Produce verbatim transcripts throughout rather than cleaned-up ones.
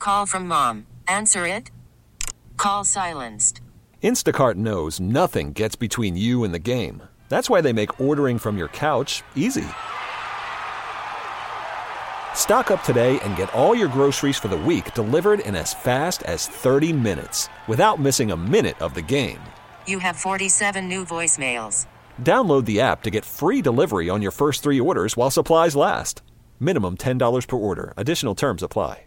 Call from mom. Answer it. Call silenced. Instacart knows nothing gets between you and the game. That's why they make ordering from your couch easy. Stock up today and get all your groceries for the week delivered in as fast as thirty minutes without missing a minute of the game. You have forty-seven new voicemails. Download the app to get free delivery on your first three orders while supplies last. Minimum ten dollars per order. Additional terms apply.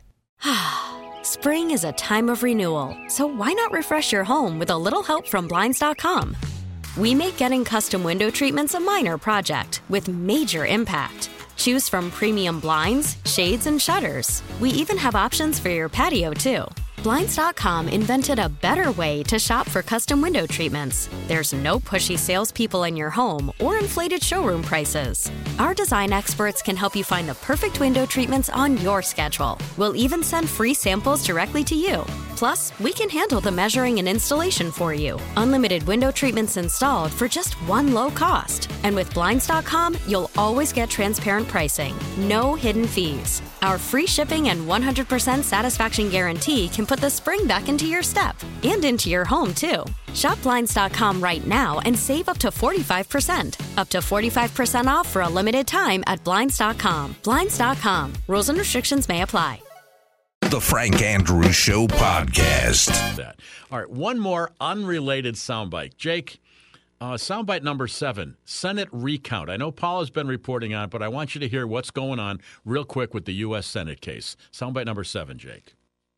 Spring is a time of renewal, so why not refresh your home with a little help from Blinds dot com? We make getting custom window treatments a minor project with major impact. Choose from premium blinds, shades, and shutters. We even have options for your patio, too. Blinds dot com invented a better way to shop for custom window treatments. There's no pushy salespeople in your home or inflated showroom prices. Our design experts can help you find the perfect window treatments on your schedule. We'll even send free samples directly to you. Plus, we can handle the measuring and installation for you. Unlimited window treatments installed for just one low cost. And with Blinds dot com, you'll always get transparent pricing. No hidden fees. Our free shipping and one hundred percent satisfaction guarantee can put the spring back into your step and into your home, too. Shop Blinds dot com right now and save up to forty-five percent. Up to forty-five percent off for a limited time at Blinds dot com. Blinds dot com. Rules and restrictions may apply. The Frank Andrews Show podcast. That. All right, one more unrelated soundbite. Jake, uh, soundbite number seven, Senate recount. I know Paul has been reporting on it, but I want you to hear what's going on real quick with the U S Senate case. Soundbite number seven, Jake.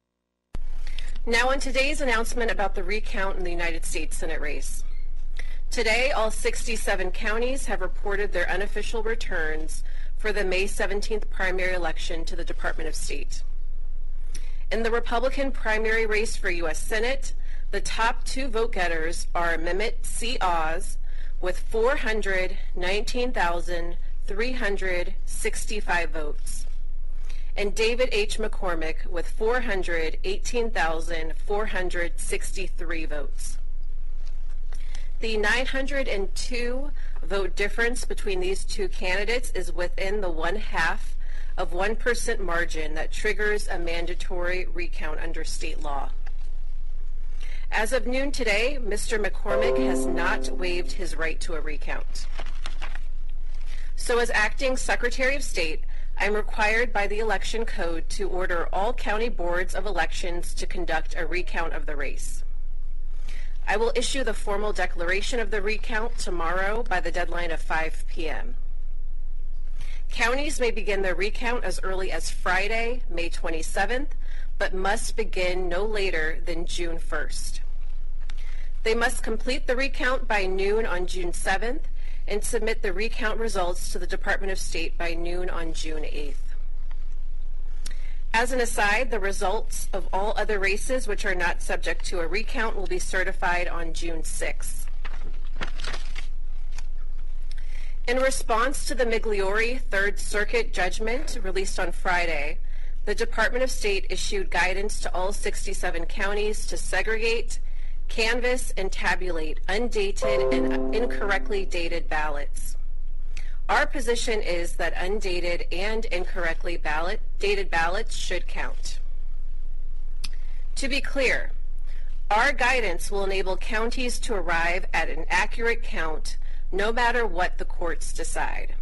Now on today's announcement about the recount in the United States Senate race. Today, all sixty-seven counties have reported their unofficial returns for the May seventeenth primary election to the Department of State. In the Republican primary race for U S Senate, the top two vote getters are Mehmet C. Oz with four hundred nineteen thousand three hundred sixty-five votes, and David H. McCormick with four hundred eighteen thousand four hundred sixty-three votes. The nine hundred two vote difference between these two candidates is within the one half of one percent margin that triggers a mandatory recount under state law. As of noon today, Mister McCormick has not waived his right to a recount. So as acting Secretary of State, I'm required by the Election Code to order all county boards of elections to conduct a recount of the race. I will issue the formal declaration of the recount tomorrow by the deadline of five p m Counties may begin their recount as early as Friday, May twenty-seventh, but must begin no later than June first. They must complete the recount by noon on June seventh and submit the recount results to the Department of State by noon on June eighth. As an aside, the results of all other races which are not subject to a recount will be certified on June sixth. In response to the Migliore Third Circuit judgment released on Friday, the Department of State issued guidance to all sixty-seven counties to segregate, canvass, and tabulate undated and incorrectly dated ballots. Our position is that undated and incorrectly ballot, dated ballots should count. To be clear, our guidance will enable counties to arrive at an accurate count no matter what the courts decide.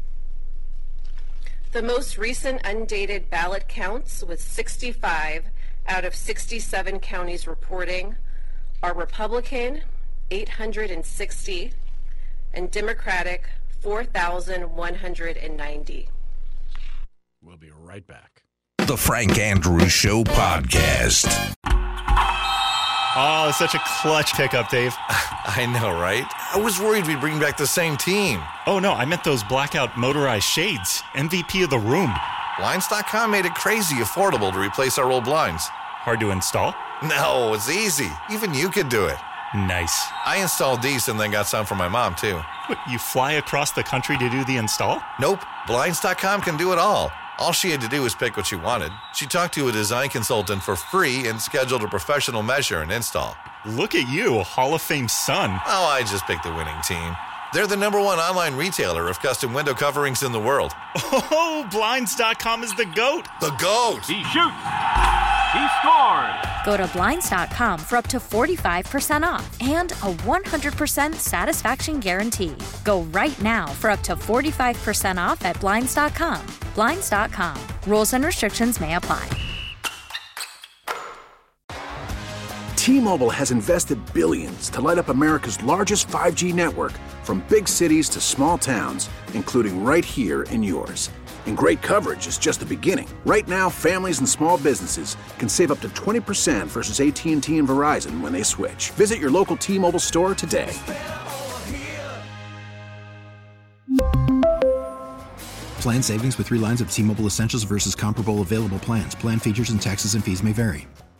The most recent undated ballot counts, with sixty-five out of sixty-seven counties reporting, are Republican, eight hundred sixty, and Democratic, four thousand one hundred ninety. We'll be right back. The Frank Andrews Show podcast. Oh, such a clutch pickup, Dave. I know, right? I was worried we'd bring back the same team. Oh, no, I meant those blackout motorized shades. M V P of the room. Blinds dot com made it crazy affordable to replace our old blinds. Hard to install? No, it's easy. Even you could do it. Nice. I installed these and then got some for my mom, too. What, you fly across the country to do the install? Nope. Blinds dot com can do it all. All she had to do was pick what she wanted. She talked to a design consultant for free and scheduled a professional measure and install. Look at you, a Hall of Fame son. Oh, I just picked the winning team. They're the number one online retailer of custom window coverings in the world. Oh, Blinds dot com is the GOAT. The GOAT! He shoots! He scored! Go to Blinds dot com for up to forty-five percent off and a one hundred percent satisfaction guarantee. Go right now for up to forty-five percent off at Blinds dot com. Blinds dot com. Rules and restrictions may apply. T-Mobile has invested billions to light up America's largest five G network, from big cities to small towns, including right here in yours. And great coverage is just the beginning. Right now, families and small businesses can save up to twenty percent versus A T and T and Verizon when they switch. Visit your local T-Mobile store today. Plan savings with three lines of T-Mobile Essentials versus comparable available plans. Plan features and taxes and fees may vary.